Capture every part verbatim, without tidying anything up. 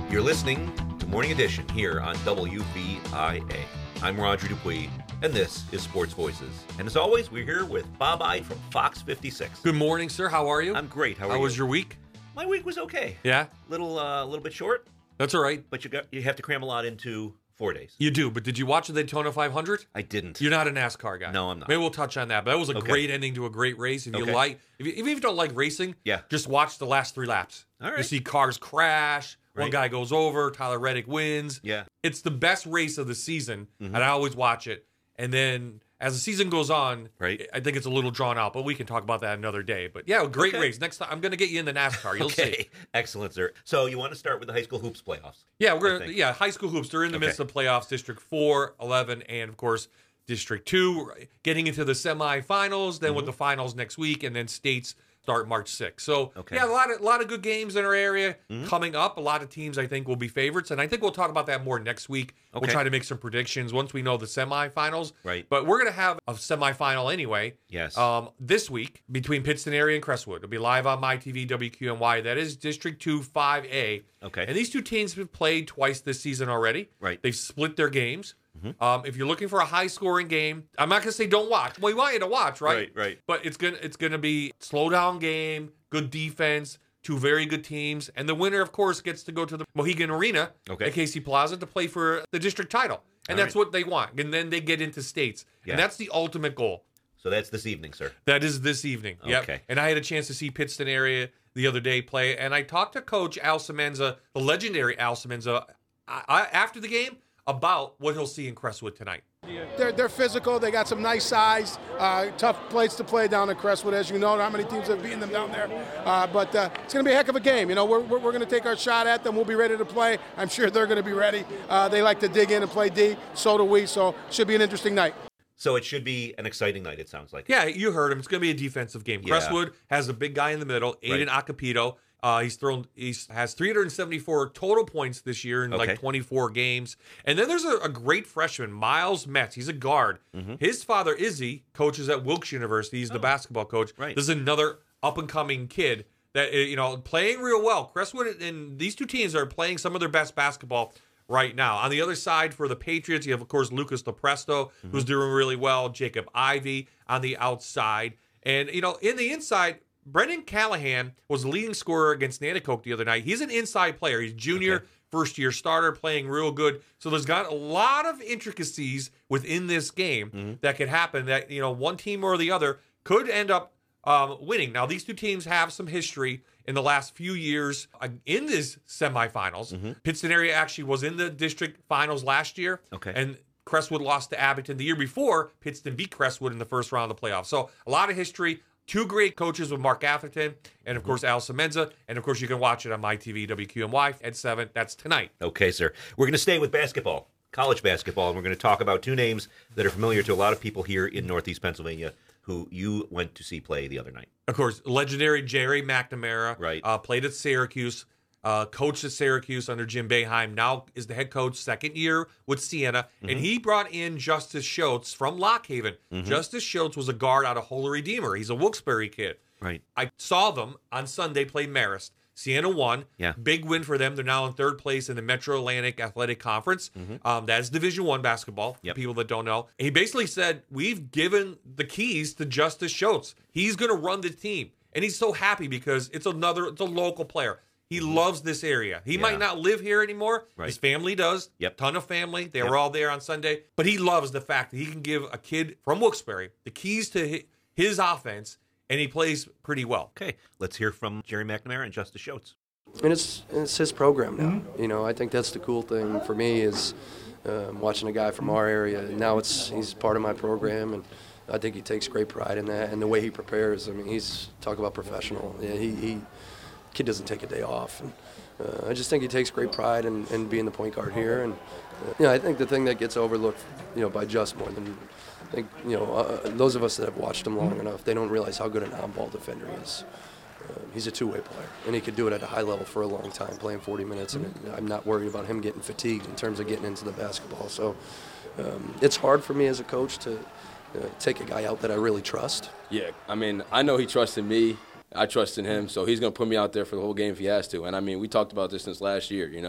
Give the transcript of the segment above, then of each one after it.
You're listening to Morning Edition here on W V I A. I'm Roger Dupuis, and this is Sports Voices. And as always, we're here with Bob Ide from Fox fifty-six. Good morning, sir. How are you? I'm great. How are How you? How was your week? My week was okay. Yeah? Little, uh, little bit short. That's all right. But you got you have to cram a lot into four days. You do, but did you watch the Daytona five hundred? I didn't. You're not a NASCAR guy. No, I'm not. Maybe we'll touch on that, but that was a Okay. great ending to a great race. If you Okay. like, if you, even if you don't like racing, Yeah. just watch the last three laps. All right. You see cars crash. One Right. guy goes over. Tyler Reddick wins. Yeah. It's the best race of the season, Mhm. and I always watch it. And then as the season goes on, Right. I think it's a little drawn out, but we can talk about that another day. But yeah, great Okay. race. Next time, I'm going to get you in the NASCAR. You'll okay. see. Excellent, sir. So you want to start with the high school hoops playoffs? Yeah, we're I gonna think. yeah, high school hoops. They're in the Okay. midst of playoffs. District four, eleven, and of course District two, getting into the semifinals. Then with the finals next week, and then states start March sixth. So Okay. yeah, a lot of a lot of good games in our area Mhm. coming up. A lot of teams I think will be favorites, and I think we'll talk about that more next week. Okay. We'll try to make some predictions once we know the semifinals. Right. But we're gonna have a semifinal anyway. Yes. Um, this week between Pittston area and Crestwood. It'll be live on My T V, W Q N Y. That is District two, five A. Okay. And these two teams have played twice this season already. Right. They've split their games. Mhm. Um, if you're looking for a high-scoring game, I'm not going to say don't watch. We want you to watch, right? Right, right. But it's gonna it's gonna be slow down game, good defense, two very good teams, and the winner, of course, gets to go to the Mohegan Arena Okay. at K C Plaza to play for the district title, and All that's right. what they want. And then they get into states, Yeah. and that's the ultimate goal. So that's this evening, sir. That is this evening. Yep. Okay. And I had a chance to see Pittston area the other day play, and I talked to Coach Al Semenza, the legendary Al Semenza, I, I, after the game about what he'll see in Crestwood tonight. They're, they're physical. They got some nice size, uh, tough plates to play down in Crestwood, as you know. Not many teams have beaten them down there. Uh, but uh, it's going to be a heck of a game. You know, we're, we're, we're going to take our shot at them. We'll be ready to play. I'm sure they're going to be ready. Uh, they like to dig in and play D. So do we. So should be an interesting night. So it should be an exciting night, it sounds like. Yeah, you heard him. It's going to be a defensive game. Yeah. Crestwood has a big guy in the middle, Aiden Acapito. Uh, he's thrown. He has three hundred seventy-four total points this year in Okay. like twenty-four games. And then there's a, a great freshman, Miles Metz. He's a guard. Mm-hmm. His father, Izzy, coaches at Wilkes University. He's the basketball coach. Right. This is another up and coming kid that uh, you know playing real well. Crestwood and these two teams are playing some of their best basketball right now. On the other side for the Patriots, you have, of course, Lucas LaPresto, Mm-hmm. who's doing really well. Jacob Ivy on the outside. And, you know, in the inside, Brendan Callahan was the leading scorer against Nanticoke the other night. He's an inside player. He's junior, Okay. first-year starter, playing real good. So there's got a lot of intricacies within this game Mm-hmm. that could happen that, you know, one team or the other could end up um, winning. Now, these two teams have some history in the last few years uh, in this semifinals. Mm-hmm. Pittston area actually was in the district finals last year. Okay. And Crestwood lost to Abington the year before. Pittston beat Crestwood in the first round of the playoffs. So a lot of history. Two great coaches with Mark Atherton and, of course, Al Semenza. And, of course, you can watch it on My T V, W Q N Y at seven. That's tonight. Okay, sir. We're going to stay with basketball, college basketball, and we're going to talk about two names that are familiar to a lot of people here in Northeast Pennsylvania who you went to see play the other night. Of course, legendary Jerry McNamara. Right. Uh, played at Syracuse. Uh, coached at Syracuse under Jim Boeheim. Now is the head coach, second year with Siena. Mm-hmm. And he brought in Justice Schultz from Lock Haven. Justice Schultz was a guard out of Holy Redeemer. He's a Wilkes-Barre kid. Right. I saw them on Sunday play Marist. Siena won. Yeah. Big win for them. They're now in third place in the Metro Atlantic Athletic Conference. Um, that's Division One basketball, for Yep. people that don't know. He basically said, we've given the keys to Justice Schultz. He's going to run the team. And he's so happy because it's another, it's a local player. He loves this area. He Yeah. might not live here anymore. Right. His family does. Yep. Ton of family. They Yep. were all there on Sunday. But he loves the fact that he can give a kid from Wilkes-Barre the keys to hi- his offense, and he plays pretty well. Okay, let's hear from Jerry McNamara and Justice Schultz. And it's it's his program now. You know, I think that's the cool thing for me is um, watching a guy from our area. Now it's he's part of my program, and I think he takes great pride in that. And the way he prepares, I mean, he's talk about professional. Yeah, he, he kid doesn't take a day off. And, uh, I just think he takes great pride in, in being the point guard here. And uh, you know, I think the thing that gets overlooked, you know, by Just more than I think, you know, uh, those of us that have watched him long enough, they don't realize how good an on-ball defender he is. Uh, he's a two-way player, and he could do it at a high level for a long time, playing forty minutes, and it, I'm not worried about him getting fatigued in terms of getting into the basketball. So um, it's hard for me as a coach to uh, take a guy out that I really trust. Yeah, I mean, I know he trusted me. I trust in him, so he's going to put me out there for the whole game if he has to. And, I mean, we talked about this since last year, you know.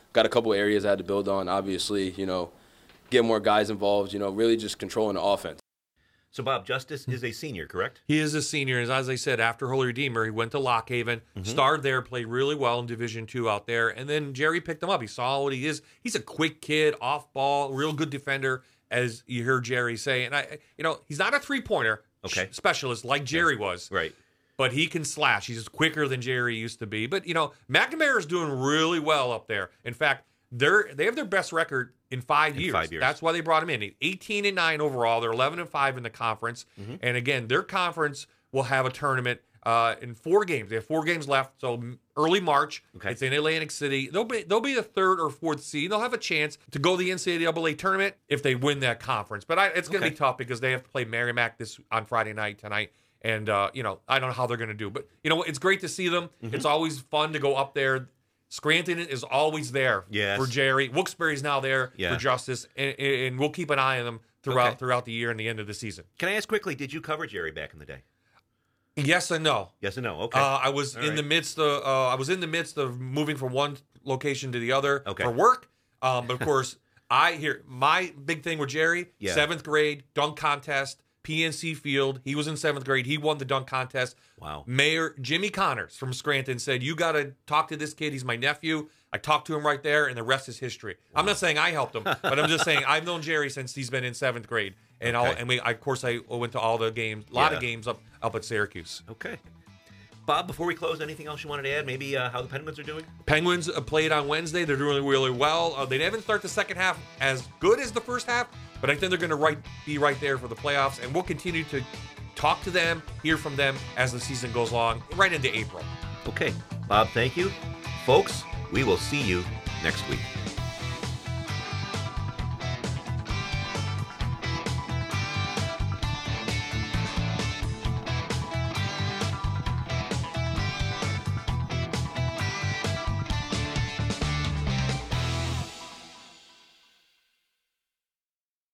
got a couple areas I had to build on. Obviously, you know, get more guys involved. You know, really just controlling the offense. So Bob, Justice is a senior, correct? He is a senior, and as I said, after Holy Redeemer, he went to Lock Haven, mm-hmm. starred there, played really well in Division Two out there, and then Jerry picked him up. He saw what he is. He's a quick kid, off ball, real good defender, as you heard Jerry say. And I, you know, he's not a three pointer okay. specialist like Jerry was, right? But he can slash. He's quicker than Jerry used to be. But you know, McNamara is doing really well up there. In fact, they're they have their best record in five in years. Five years. That's why they brought him in. eighteen and nine overall. They're eleven and five in the conference. Mm-hmm. And again, their conference will have a tournament uh, in four games. They have four games left. So early March. Okay. It's in Atlantic City. They'll be they'll be the third or fourth seed. They'll have a chance to go to the N C double A tournament if they win that conference. But I, it's going to okay. be tough because they have to play Merrimack this on Friday night tonight. And uh, you know, I don't know how they're going to do. But you know, it's great to see them. Mm-hmm. It's always fun to go up there. Scranton is always there yes. for Jerry. Wilkes-Barre's now there yeah. for Justice, and, and we'll keep an eye on them throughout okay. throughout the year and the end of the season. Can I ask quickly, did you cover Jerry back in the day? Yes and no. Yes and no. Okay. Uh, I was All in right. the midst of uh, I was in the midst of moving from one location to the other okay. for work. Um, but of course, I hear my big thing with Jerry. Yeah. Seventh grade dunk contest. P N C Field. He was in seventh grade. He won the dunk contest. Wow. Mayor Jimmy Connors from Scranton said, you got to talk to this kid. He's my nephew. I talked to him right there, and the rest is history. Wow. I'm not saying I helped him, but I'm just saying I've known Jerry since he's been in seventh grade. And okay. all, and we, of course, I went to all the games, a lot yeah. of games up, up at Syracuse. Okay. Bob, before we close, anything else you wanted to add? Maybe uh, how the Penguins are doing? Penguins uh, played on Wednesday. They're doing really well. Uh, they didn't start the second half as good as the first half, but I think they're going to right, be right there for the playoffs, and we'll continue to talk to them, hear from them as the season goes along, right into April. Okay. Bob, thank you. Folks, we will see you next week.